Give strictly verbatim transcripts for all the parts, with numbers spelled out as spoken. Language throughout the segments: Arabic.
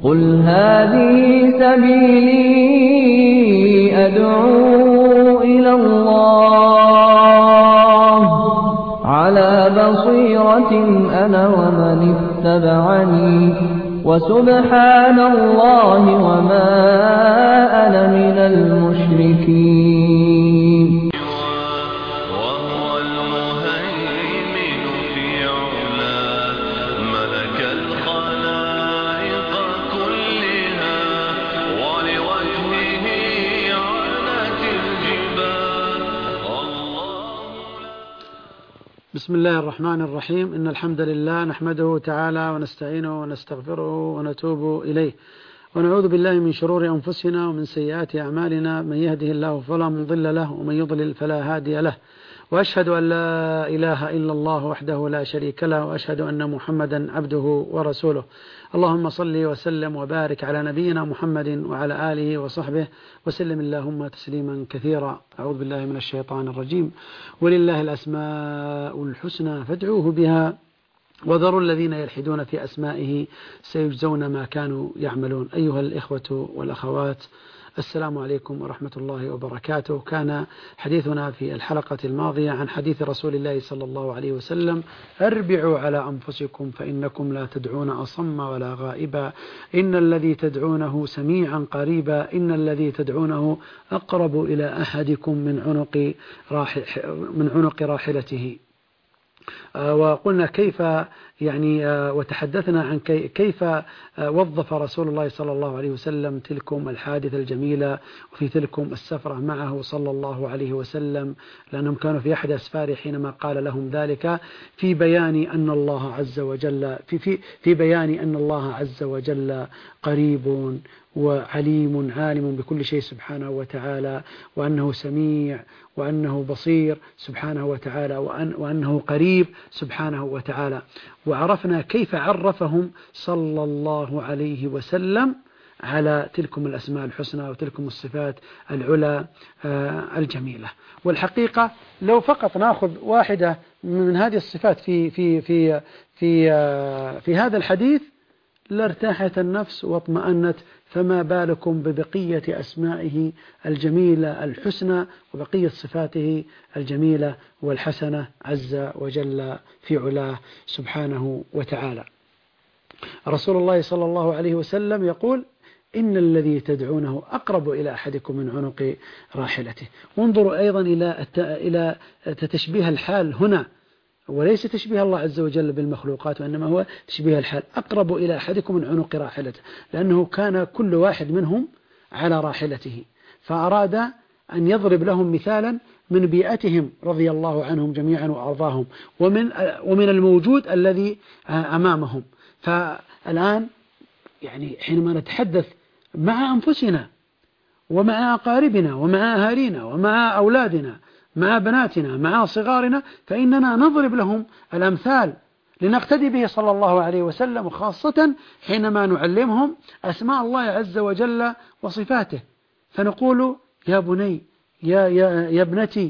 قل هذه سبيلي أدعو إلى الله على بصيرة أنا ومن اتبعني وسبحان الله وما أنا من المشركين. وهو المهيمن في علا ملك الخلائق كلها ولوجهه عنت الجبال. بسم الله الرحمن الرحيم. إن الحمد لله نحمده تعالى ونستعينه ونستغفره ونتوب إليه ونعوذ بالله من شرور أنفسنا ومن سيئات أعمالنا. من يهده الله فلا مضل له ومن يضلل فلا هادي له، وأشهد أن لا إله إلا الله وحده لا شريك له، وأشهد أن محمدا عبده ورسوله. اللهم صل وسلم وبارك على نبينا محمد وعلى آله وصحبه وسلم اللهم تسليما كثيرا. أعوذ بالله من الشيطان الرجيم. ولله الأسماء الحسنى فادعوه بها وذروا الذين يلحدون في أسمائه سيجزون ما كانوا يعملون. أيها الإخوة والأخوات، السلام عليكم ورحمة الله وبركاته. كان حديثنا في الحلقة الماضية عن حديث رسول الله صلى الله عليه وسلم: أربعوا على أنفسكم فإنكم لا تدعون أصم ولا غائبا، إن الذي تدعونه سميعا قريبا، إن الذي تدعونه أقرب إلى أحدكم من عنق راح من عنق راحلته. وقلنا كيف يعني وتحدثنا عن كيف وظف رسول الله صلى الله عليه وسلم تلكم الحادثة الجميلة وفي تلكم السفرة معه صلى الله عليه وسلم، لأنهم كانوا في أحد أسفاره حينما قال لهم ذلك في بيان أن الله عز وجل في في في بيان أن الله عز وجل قريب وعليم عالم بكل شيء سبحانه وتعالى، وأنه سميع وأنه بصير سبحانه وتعالى، وأن وأنه قريب سبحانه وتعالى. وعرفنا كيف عرفهم صلى الله عليه وسلم على تلكم الأسماء الحسنى وتلكم الصفات العلى الجميلة. والحقيقة لو فقط نأخذ واحدة من هذه الصفات في في في في في هذا الحديث لارتاحت النفس واطمأنت، فما بالكم ببقية أسمائه الجميلة الحسنى وبقية صفاته الجميلة والحسنة عز وجل في علاه سبحانه وتعالى. رسول الله صلى الله عليه وسلم يقول: إن الذي تدعونه أقرب إلى أحدكم من عنق راحلته. وانظروا أيضا إلى إلى تشبيه الحال هنا، وليس تشبيه الله عز وجل بالمخلوقات، وإنما هو تشبيه الحال، أقرب إلى أحدكم من عنق راحلته، لأنه كان كل واحد منهم على راحلته، فأراد أن يضرب لهم مثالا من بيئتهم رضي الله عنهم جميعا وأرضاهم ومن ومن الموجود الذي أمامهم. فالآن يعني حينما نتحدث مع أنفسنا ومع أقاربنا ومع أهالينا ومع أولادنا مع بناتنا مع صغارنا، فإننا نضرب لهم الأمثال لنقتدي به صلى الله عليه وسلم، وخاصة حينما نعلمهم أسماء الله عز وجل وصفاته، فنقول: يا بني، يا, يا, يا ابنتي،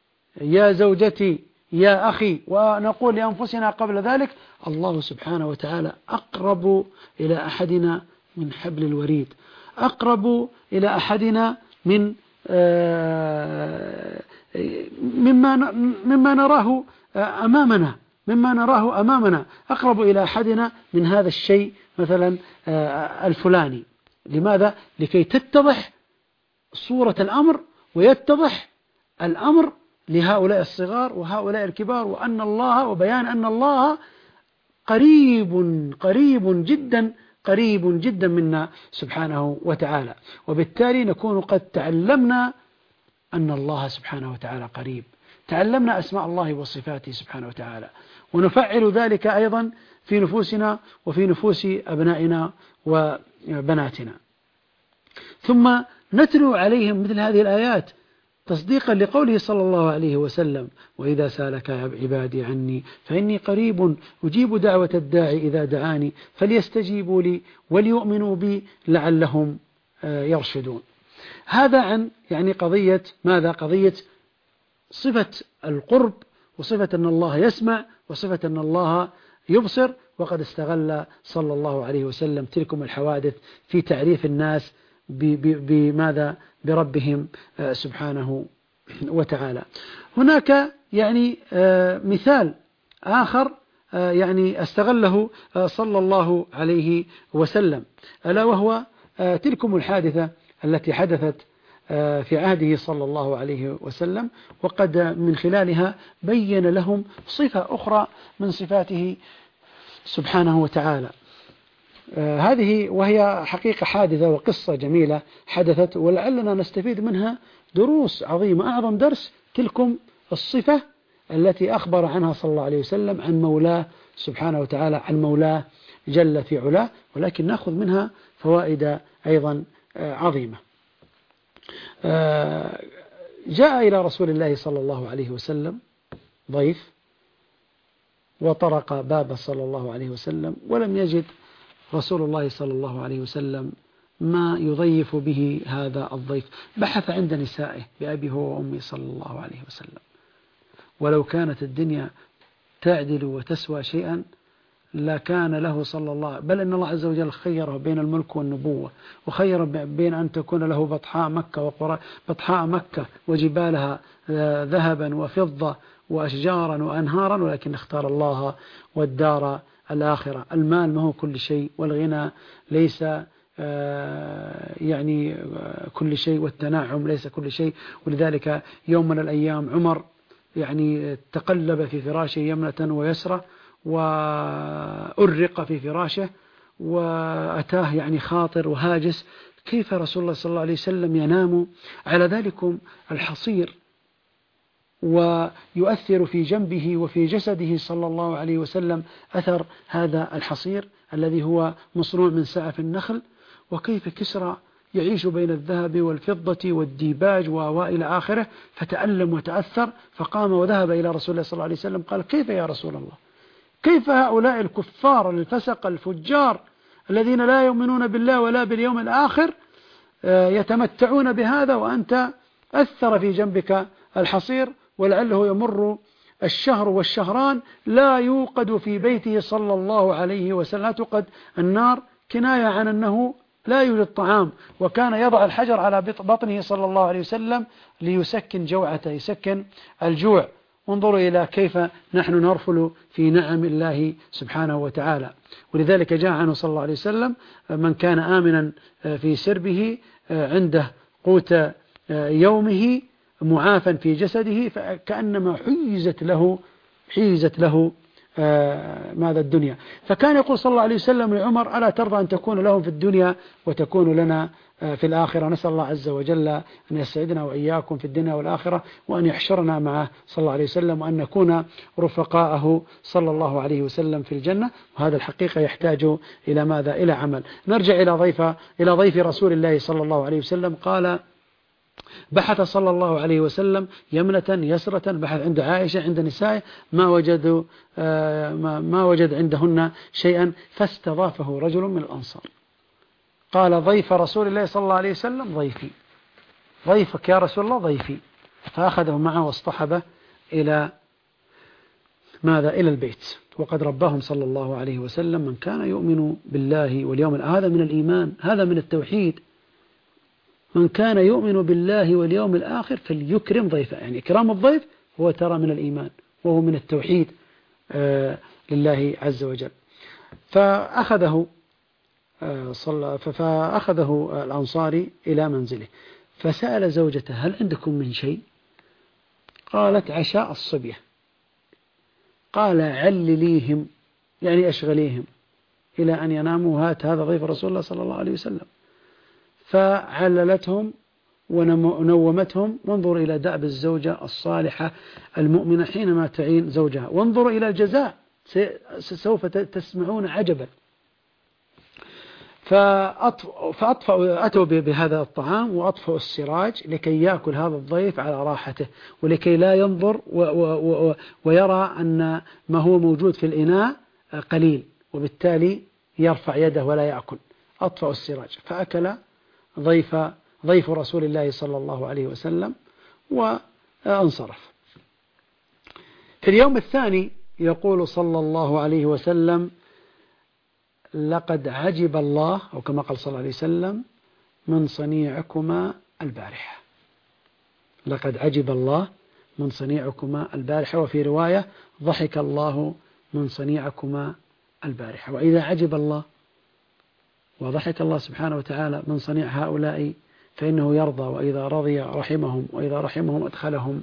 يا زوجتي، يا أخي. ونقول لأنفسنا قبل ذلك: الله سبحانه وتعالى أقرب إلى أحدنا من حبل الوريد، أقرب إلى أحدنا من آه مما مما نراه أمامنا مما نراه أمامنا أقرب إلى أحدنا من هذا الشيء مثلا الفلاني. لماذا؟ لكي تتضح صورة الأمر ويتضح الأمر لهؤلاء الصغار وهؤلاء الكبار، وأن الله وبيان أن الله قريب قريب جدا قريب جدا منا سبحانه وتعالى. وبالتالي نكون قد تعلمنا أن الله سبحانه وتعالى قريب، تعلمنا أسماء الله وصفاته سبحانه وتعالى، ونفعل ذلك أيضا في نفوسنا وفي نفوس أبنائنا وبناتنا. ثم نتلو عليهم مثل هذه الآيات تصديقا لقوله صلى الله عليه وسلم: وإذا سالك عبادي عني فإني قريب أجيب دعوة الداعي إذا دعاني فليستجيبوا لي وليؤمنوا بي لعلهم يرشدون. هذا عن يعني قضية ماذا؟ قضية صفة القرب، وصفة أن الله يسمع، وصفة أن الله يبصر، وقد استغل صلى الله عليه وسلم تلكم الحوادث في تعريف الناس بماذا بربهم سبحانه وتعالى. هناك يعني مثال آخر يعني استغله صلى الله عليه وسلم، ألا وهو تلكم الحادثة التي حدثت في عهده صلى الله عليه وسلم، وقد من خلالها بين لهم صفة أخرى من صفاته سبحانه وتعالى. هذه وهي حقيقة حادثة وقصة جميلة حدثت، ولعلنا نستفيد منها دروس عظيمة. أعظم درس تلكم الصفة التي أخبر عنها صلى الله عليه وسلم عن مولاه سبحانه وتعالى، عن مولاه جل في علاه، ولكن نأخذ منها فوائد أيضا عظيمة. جاء إلى رسول الله صلى الله عليه وسلم ضيف وطرق باب صلى الله عليه وسلم، ولم يجد رسول الله صلى الله عليه وسلم ما يضيف به هذا الضيف. بحث عند نسائه بأبي هو وأمي صلى الله عليه وسلم، ولو كانت الدنيا تعدل وتسوى شيئا لكان له صلى الله، بل إن الله عز وجل خيره بين الملك والنبوة، وخير بين أن تكون له بطحاء مكة وقرى بطحاء مكة وجبالها ذهبا وفضة وأشجارا وأنهارا، ولكن اختار الله والدار الآخرة. المال ما هو كل شيء، والغنى ليس يعني كل شيء، والتنعم ليس كل شيء. ولذلك يوم من الأيام عمر يعني تقلب في فراشه يمنة ويسرة، وأرق في فراشه، وأتاه يعني خاطر وهاجس كيف رسول الله صلى الله عليه وسلم ينام على ذلكم الحصير ويؤثر في جنبه وفي جسده صلى الله عليه وسلم أثر هذا الحصير الذي هو مصنوع من سعف النخل، وكيف كسرى يعيش بين الذهب والفضة والديباج وإلى آخره، فتألم وتأثر، فقام وذهب إلى رسول الله صلى الله عليه وسلم قال: كيف يا رسول الله؟ كيف هؤلاء الكفار الفسق الفجار الذين لا يؤمنون بالله ولا باليوم الآخر يتمتعون بهذا وأنت أثر في جنبك الحصير، ولعله يمر الشهر والشهران لا يوقد في بيته صلى الله عليه وسلم، لا توقد النار، كناية عن أنه لا يوجد طعام، وكان يضع الحجر على بطنه صلى الله عليه وسلم ليسكن جوعته، يسكن الجوع. انظروا إلى كيف نحن نرفل في نعم الله سبحانه وتعالى. ولذلك جاء عنه صلى الله عليه وسلم: من كان آمنا في سربه عنده قوت يومه معافا في جسده فكأنما حيزت له حيزت له آه ماذا الدنيا. فكان يقول صلى الله عليه وسلم لعمر: ألا ترضى أن تكون لهم في الدنيا وتكون لنا آه في الآخرة؟ نسأل الله عز وجل أن يسعدنا وإياكم في الدنيا والآخرة، وأن يحشرنا معه صلى الله عليه وسلم، وأن نكون رفقاءه صلى الله عليه وسلم في الجنة. وهذا الحقيقة يحتاج إلى ماذا؟ إلى عمل. نرجع إلى ضيف إلى ضيف رسول الله صلى الله عليه وسلم. قال: بحث صلى الله عليه وسلم يمنة يسرة، بحث عند عائشة عند نسائه، ما وجدوا ما وجد عندهن شيئا، فاستضافه رجل من الأنصار. قال: ضيف رسول الله صلى الله عليه وسلم ضيفي، ضيفك يا رسول الله ضيفي. فأخذه معه واصطحبه إلى ماذا؟ إلى البيت. وقد رباهم صلى الله عليه وسلم: من كان يؤمن بالله واليوم الآخر، هذا من الإيمان، هذا من التوحيد، من كان يؤمن بالله واليوم الآخر فليكرم ضيفه. يعني إكرام الضيف هو ترى من الإيمان، وهو من التوحيد آه لله عز وجل. فأخذه آه صلى فأخذه الأنصاري إلى منزله، فسأل زوجته: هل عندكم من شيء؟ قالت: عشاء الصبية. قال: علليهم، يعني أشغليهم إلى أن يناموا، هات هذا ضيف رسول الله صلى الله عليه وسلم. فعللتهم ونومتهم. وانظر إلى دأب الزوجة الصالحة المؤمنة حينما تعين زوجها، وانظروا إلى الجزاء، سوف تسمعون عجبا. فأطفأوا أتوا بهذا الطعام وأطفأوا السراج لكي يأكل هذا الضيف على راحته، ولكي لا ينظر ويرى أن ما هو موجود في الإناء قليل، وبالتالي يرفع يده ولا يأكل. أطفأوا السراج فأكل ضيف ضيف رسول الله صلى الله عليه وسلم وانصرف. في اليوم الثاني يقول صلى الله عليه وسلم: لقد عجب الله، أو كما قال صلى الله عليه وسلم، من صنيعكما البارحة. لقد عجب الله من صنيعكما البارحة، وفي رواية ضحك الله من صنيعكما البارحة. وإذا عجب الله وضحك الله سبحانه وتعالى من صنيع هؤلاء فإنه يرضى، وإذا رضي رحمهم، وإذا رحمهم أدخلهم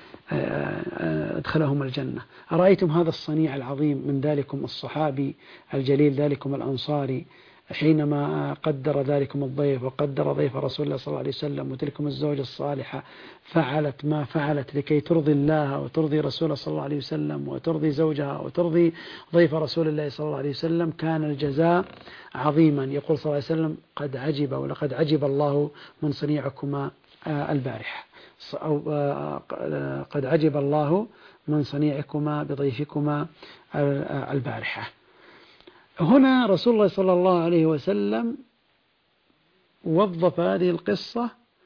أدخلهم الجنة. أرأيتم هذا الصنيع العظيم من ذلكم الصحابي الجليل، ذلكم الأنصاري، حينما قدر ذلكم الضيف وقدر ضيف رسول الله صلى الله عليه وسلم، وتلكم الزوجة الصالحة فعلت ما فعلت لكي ترضي الله وترضي رسوله صلى الله عليه وسلم وترضي زوجها وترضي ضيف رسول الله صلى الله عليه وسلم، كان الجزاء عظيما. يقول صلى الله عليه وسلم: قد عجب ولقد عجب الله من صنيعكما البارحة، أو قد عجب الله من صنيعكما بضيفكما البارحة. هنا رسول الله صلى الله عليه وسلم وظف هذه القصة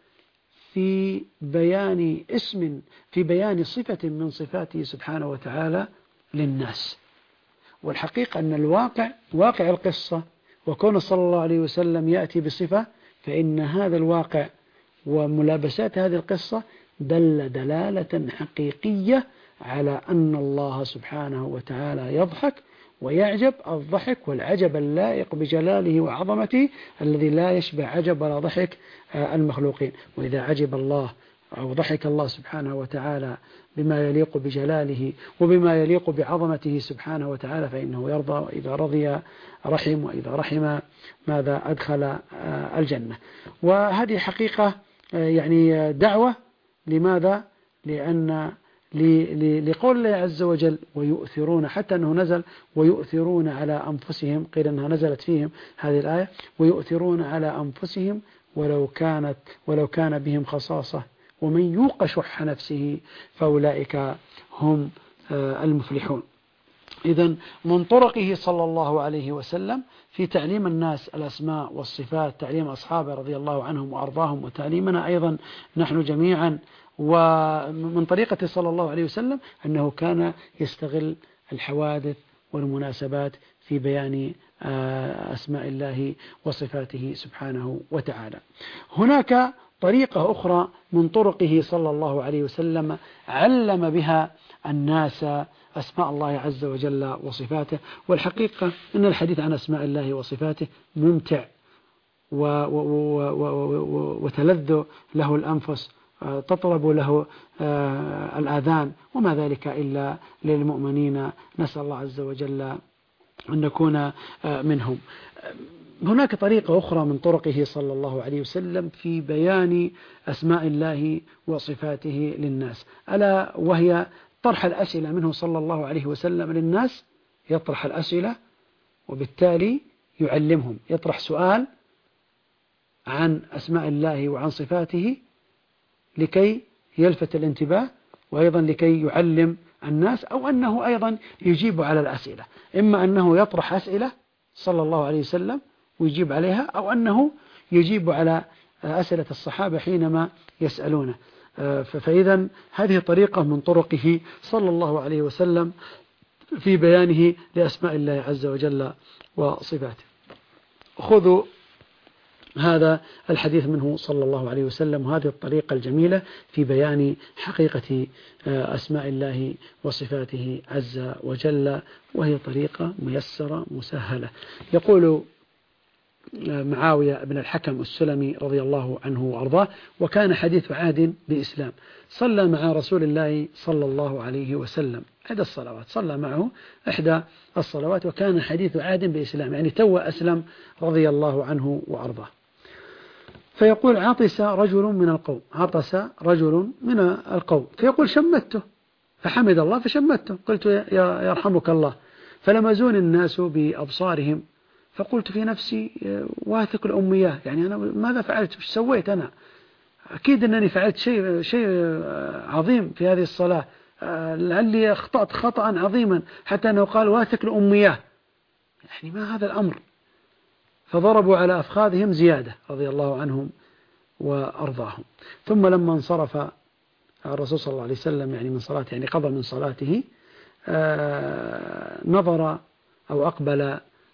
في بيان اسم في بيان صفة من صفاته سبحانه وتعالى للناس. والحقيقة أن الواقع واقع القصة، وكون صلى الله عليه وسلم يأتي بصفة، فإن هذا الواقع وملابسات هذه القصة دل دلالة حقيقية على أن الله سبحانه وتعالى يضحك ويعجب الضحك والعجب اللائق بجلاله وعظمته، الذي لا يشبه عجب ولا ضحك المخلوقين. وإذا عجب الله أو ضحك الله سبحانه وتعالى بما يليق بجلاله وبما يليق بعظمته سبحانه وتعالى فإنه يرضى، وإذا رضي رحم، وإذا رحم ماذا أدخل الجنة. وهذه حقيقة يعني دعوة. لماذا؟ لأن لقول الله عز وجل: ويؤثرون، حتى أنه نزل ويؤثرون على أنفسهم، قيل أنها نزلت فيهم هذه الآية: ويؤثرون على أنفسهم ولو كانت ولو كان بهم خصاصة ومن يوق شح نفسه فأولئك هم المفلحون. إذن من طرقه صلى الله عليه وسلم في تعليم الناس الأسماء والصفات، تعليم أصحابه رضي الله عنهم وأرضاهم، وتعليمنا أيضا نحن جميعا، ومن طريقة صلى الله عليه وسلم أنه كان يستغل الحوادث والمناسبات في بيان أسماء الله وصفاته سبحانه وتعالى. هناك طريقة أخرى من طرقه صلى الله عليه وسلم علم بها الناس أسماء الله عز وجل وصفاته. والحقيقة أن الحديث عن أسماء الله وصفاته ممتع وتلذ له الأنفس، تطلب له الآذان، وما ذلك إلا للمؤمنين، نسأل الله عز وجل أن نكون منهم. هناك طريقة أخرى من طرقه صلى الله عليه وسلم في بيان أسماء الله وصفاته للناس، ألا وهي طرح الأسئلة منه صلى الله عليه وسلم للناس. يطرح الأسئلة وبالتالي يعلمهم، يطرح سؤال عن أسماء الله وعن صفاته لكي يلفت الانتباه، وأيضا لكي يعلم الناس، أو أنه أيضا يجيب على الأسئلة. إما أنه يطرح أسئلة صلى الله عليه وسلم ويجيب عليها، أو أنه يجيب على أسئلة الصحابة حينما يسألونه. فإذا هذه طريقة من طرقه صلى الله عليه وسلم في بيانه لأسماء الله عز وجل وصفاته. خذوا هذا الحديث منه صلى الله عليه وسلم، وهذه الطريقة الجميلة في بيان حقيقة أسماء الله وصفاته عز وجل، وهي طريقة ميسرة مسهلة. يقول معاوية بن الحكم السلمي رضي الله عنه وأرضاه: وكان حديث عهد بإسلام، صلى مع رسول الله صلى الله عليه وسلم إحدى الصلوات، صلى معه إحدى الصلوات، وكان حديث عهد بإسلام، يعني تو أسلم رضي الله عنه وأرضاه. فيقول: عطس رجل من القوم، عطس رجل من القوم، فيقول: شمته، فحمد الله فشمته، قلت: يا يرحمك الله، فلمزون الناس بأبصارهم، فقلت في نفسي: واثق الأمياه، يعني أنا ماذا فعلت؟ وش سويت أنا؟ أكيد أنني فعلت شيء شيء عظيم في هذه الصلاة، لعلي أخطأت خطأ عظيما حتى أنه قال واثق الأمياه، يعني ما هذا الأمر؟ فضربوا على أفخاذهم زيادة رضي الله عنهم وأرضاهم. ثم لما انصرف الرسول صلى الله عليه وسلم يعني من صلاته، يعني قضى من صلاته، نظر أو أقبل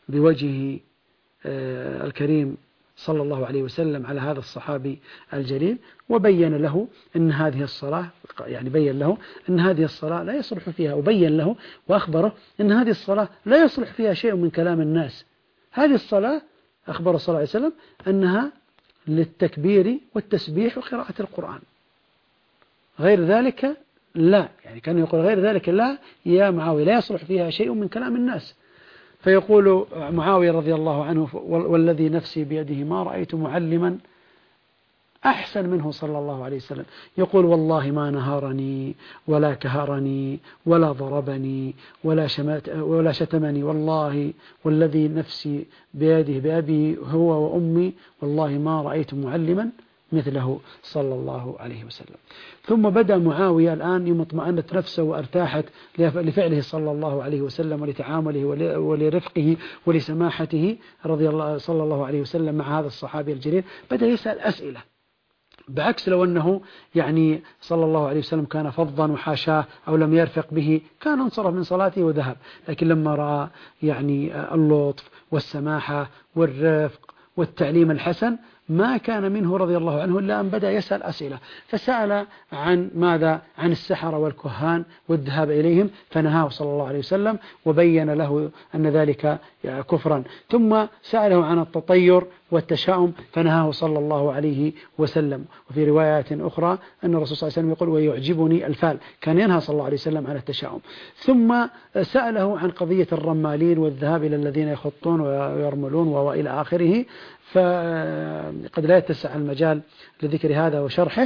بوجهه الكريم صلى الله عليه وسلم على هذا الصحابي الجليل، وبين له أن هذه الصلاة، يعني بين له أن هذه الصلاة لا يصلح فيها، وبين له وأخبره أن هذه الصلاة لا يصلح فيها شيء من كلام الناس. هذه الصلاة أخبر صلى الله عليه وسلم أنها للتكبير والتسبيح وقراءة القرآن، غير ذلك لا. يعني كان يقول غير ذلك لا يا معاوية، لا يصلح فيها شيء من كلام الناس. فيقول معاوية رضي الله عنه: والذي نفسي بيده ما رأيت معلما أحسن منه صلى الله عليه وسلم. يقول: والله ما نهارني ولا كهرني ولا ضربني ولا, شمت ولا شتمني، والله والذي نفسي بيده بأبي هو وأمي، والله ما رأيت معلما مثله صلى الله عليه وسلم. ثم بدأ معاوية الآن يوم اطمأنت نفسه وارتاحت لفعله صلى الله عليه وسلم ولتعامله ولرفقه ولسماحته رضي الله صلى الله عليه وسلم مع هذا الصحابي الجليل، بدأ يسأل أسئلة، بعكس لو أنه يعني صلى الله عليه وسلم كان فظا وحاشاه أو لم يرفق به كان انصرف من صلاته وذهب. لكن لما رأى يعني اللطف والسماحة والرفق والتعليم الحسن ما كان منه رضي الله عنه إلا أن بدأ يسأل أسئلة. فسأل عن ماذا؟ عن السحرة والكهان والذهاب إليهم، فنهاه صلى الله عليه وسلم وبين له أن ذلك كفرا. ثم سأله عن التطير والتشاؤم، فنهاه صلى الله عليه وسلم. وفي روايات أخرى أن الرسول صلى الله عليه وسلم يقول: ويعجبني الفال، كان ينهى صلى الله عليه وسلم عن التشاؤم. ثم سأله عن قضية الرمالين والذهاب إلى الذين يخطون ويرملون وإلى آخره، فقد لا يتسع المجال لذكر هذا وشرحه،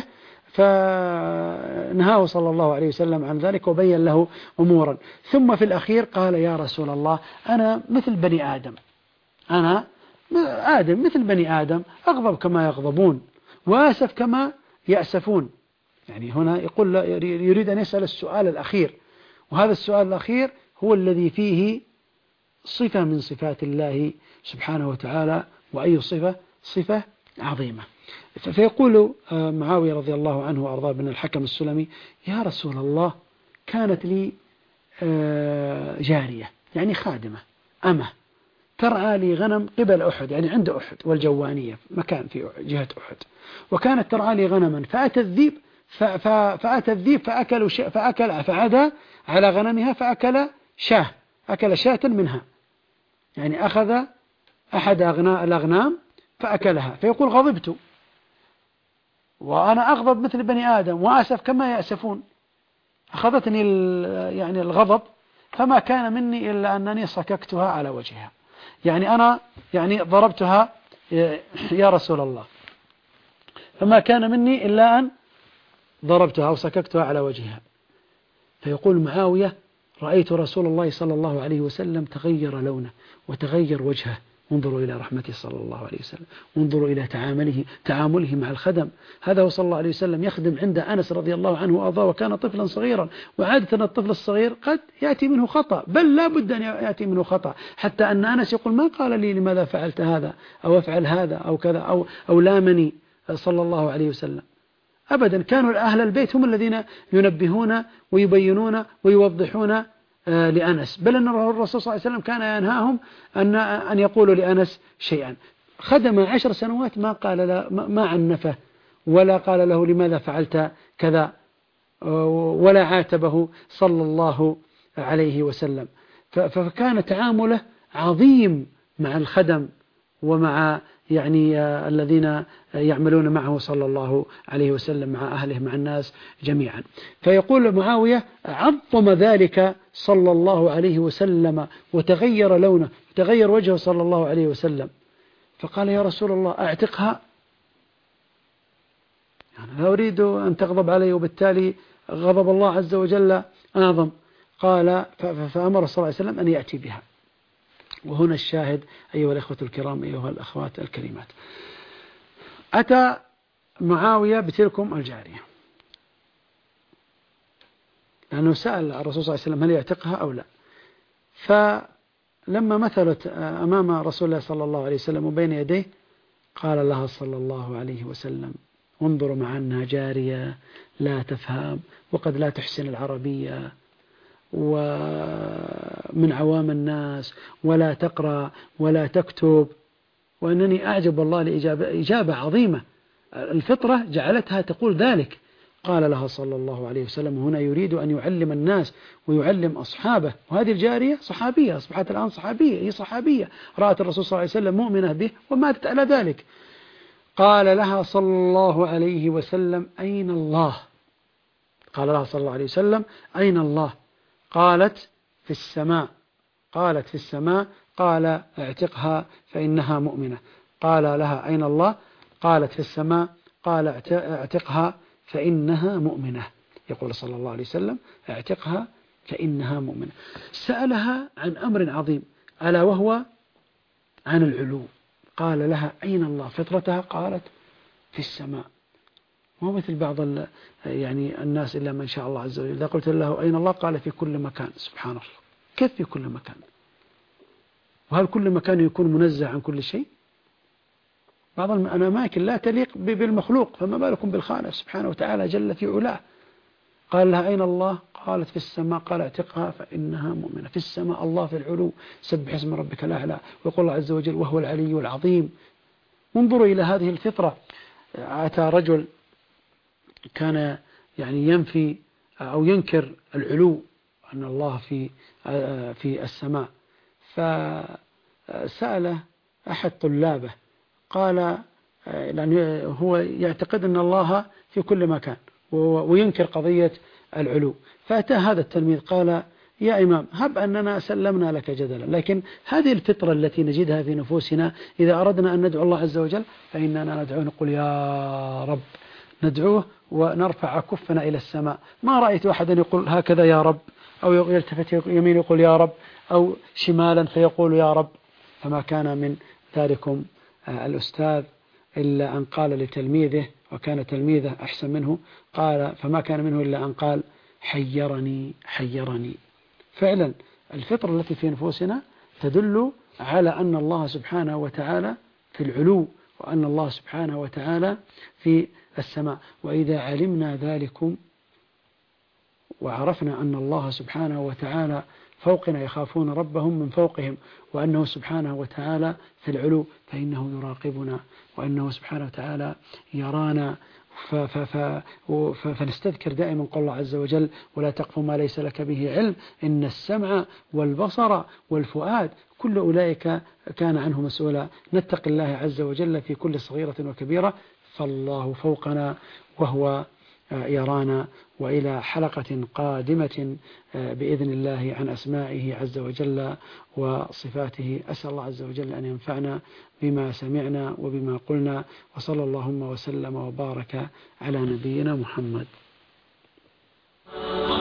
فنهاه صلى الله عليه وسلم عن ذلك وبين له أمورا. ثم في الأخير قال: يا رسول الله، أنا مثل بني آدم، أنا آدم مثل بني آدم، أغضب كما يغضبون وأسف كما يأسفون. يعني هنا يقول يريد أن يسأل السؤال الأخير، وهذا السؤال الأخير هو الذي فيه صفة من صفات الله سبحانه وتعالى، وأي صفة؟ صفة عظيمة. فيقول معاوية رضي الله عنه وأرضاه بن الحكم السلمي: يا رسول الله، كانت لي جارية، يعني خادمة أمة، ترعى لي غنم قبل أحد، يعني عند أحد والجوانية مكان في جهة أحد، وكانت ترعى لي غنما، فأتى الذيب فأتى الذيب فأكل فأكل فعدا على غنمها فأكل شاه أكل شاة منها، يعني أخذ أحد الأغنام فأكلها. فيقول: غضبت وأنا أغضب مثل بني آدم وأسف كما يأسفون، أخذتني يعني الغضب، فما كان مني إلا أنني صككتها على وجهها، يعني أنا يعني ضربتها يا رسول الله، فما كان مني إلا أن ضربتها وصككتها على وجهها. فيقول معاوية: رأيت رسول الله صلى الله عليه وسلم تغير لونه وتغير وجهه، انظروا إلى رحمته صلى الله عليه وسلم، انظروا إلى تعامله تعامله مع الخدم. هذا هو صلى الله عليه وسلم يخدم عند أنس رضي الله عنه وأرضاه، وكان طفلا صغيرا، وعادة الطفل الصغير قد يأتي منه خطأ، بل لا بد أن يأتي منه خطأ، حتى أن أنس يقول: ما قال لي لماذا فعلت هذا أو أفعل هذا أو كذا أو, أو لامني صلى الله عليه وسلم أبدا. كانوا أهل البيت هم الذين ينبهون ويبينون ويوضحون لأنس، بل أن الرسول صلى الله عليه وسلم كان ينهاهم أن أن يقولوا لأنس شيئا. خدم عشر سنوات ما قال له ما عنفه ولا قال له لماذا فعلت كذا، ولا عاتبه صلى الله عليه وسلم. فكان تعامله عظيم مع الخدم ومع يعني الذين يعملون معه صلى الله عليه وسلم، مع أهله مع الناس جميعا. فيقول معاوية: عظم ذلك صلى الله عليه وسلم وتغير لونه، تغير وجهه صلى الله عليه وسلم. فقال: يا رسول الله، أعتقها، يعني لا أريد أن تغضب علي، وبالتالي غضب الله عز وجل أعظم. قال: فأمر صلى الله عليه وسلم أن يأتي بها. وهنا الشاهد أيها الأخوة الكرام، أيها الأخوات الكريمات، أتى معاوية بتلكم الجارية، لأنه سأل الرسول صلى الله عليه وسلم هل يعتقها أو لا. فلما مثلت أمام رسول الله صلى الله عليه وسلم وبين يديه، قال لها صلى الله عليه وسلم: انظروا مع أنها جارية لا تفهم وقد لا تحسن العربية، ومن عوام الناس ولا تقرأ ولا تكتب. وأنني أعجب والله لإجابة إجابة عظيمة الفطرة جعلتها تقول ذلك. قال لها صلى الله عليه وسلم هنا يريد أن يعلم الناس ويعلم أصحابه. وهذه الجارية صحابية أصبحت الآن صحابية، هي صحابية رأت الرسول صلى الله عليه وسلم مؤمنة به وماتت على ذلك. قال لها صلى الله عليه وسلم أين الله؟ قال لها صلى الله عليه وسلم أين الله؟ قالت في السماء. قالت في السماء. قال اعتقها فإنها مؤمنة. قال لها أين الله؟ قالت في السماء. قال اعتقها فإنها مؤمنة. يقول صلى الله عليه وسلم اعتقها فإنها مؤمنة. سألها عن أمر عظيم ألا وهو عن العلو. قال لها أين الله؟ فطرتها قالت في السماء. مو مثل بعض يعني الناس إلا من شاء الله عز وجل، إذا قلت له أين الله قال في كل مكان. سبحان الله، كيف في كل مكان؟ وهل كل مكان يكون منزه عن كل شيء؟ بعض الأماكن لا تليق بالمخلوق، فما بالكم بالخالق سبحانه وتعالى جل في علاه. قال لها أين الله؟ قالت في السماء. قال اعتقها فإنها مؤمنة. في السماء الله في العلو، سبح اسم ربك الأعلى. ويقول الله عز وجل وهو العلي العظيم. انظروا إلى هذه الفطرة. أتى رجل كان يعني ينفي أو ينكر العلو أن الله في في السماء، فسأله أحد طلابه قال لأنه هو يعتقد أن الله في كل مكان وينكر قضية العلو. فأتى هذا التلميذ قال يا إمام هب أننا سلمنا لك جدلا، لكن هذه الفطرة التي نجدها في نفوسنا إذا أردنا أن ندعو الله عز وجل فإننا ندعوه نقول يا رب، ندعوه ونرفع كفنا إلى السماء. ما رأيت أحدا يقول هكذا يا رب، أو يلتفت يمين يقول يا رب، أو شمالا فيقول يا رب. فما كان من ذلكم الأستاذ إلا أن قال لتلميذه، وكان تلميذه أحسن منه، قال فما كان منه إلا أن قال حيرني حيرني. فعلا الفطرة التي في نفوسنا تدل على أن الله سبحانه وتعالى في العلو، وأن الله سبحانه وتعالى في السماء. وإذا علمنا ذلكم وعرفنا أن الله سبحانه وتعالى فوقنا يخافون ربهم من فوقهم، وأنه سبحانه وتعالى في العلو، فإنه يراقبنا، وأنه سبحانه وتعالى يرانا. فنستذكر دائما قول الله عز وجل ولا تقف ما ليس لك به علم إن السمع والبصر والفؤاد كل أولئك كان عنه مسؤولا. نتقي الله عز وجل في كل صغيرة وكبيرة، فالله فوقنا وهو يرانا. وإلى حلقة قادمة بإذن الله عن أسمائه عز وجل وصفاته. أسأل الله عز وجل أن ينفعنا بما سمعنا وبما قلنا، وصلى اللهم وسلم وبارك على نبينا محمد.